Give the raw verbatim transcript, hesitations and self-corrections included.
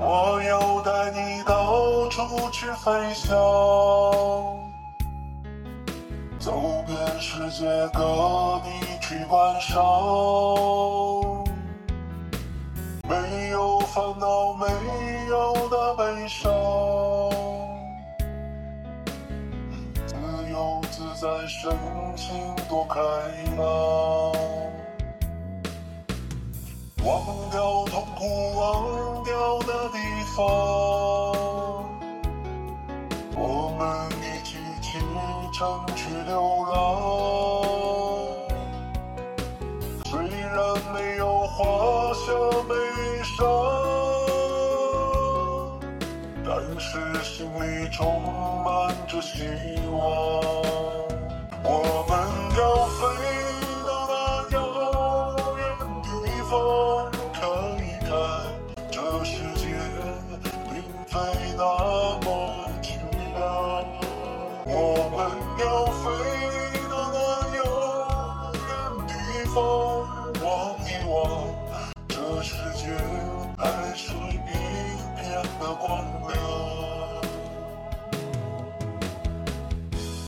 我要带你到处去飞翔，走遍世界各地去观赏。没有烦恼，没有的悲伤，自由自在，深情多开朗。忘掉痛苦，忘掉的地方，我们一起启程去流浪。虽然没有画下悲伤，但是心里充满着希望。我们要飞到那遥远地方，看一看这世界并非那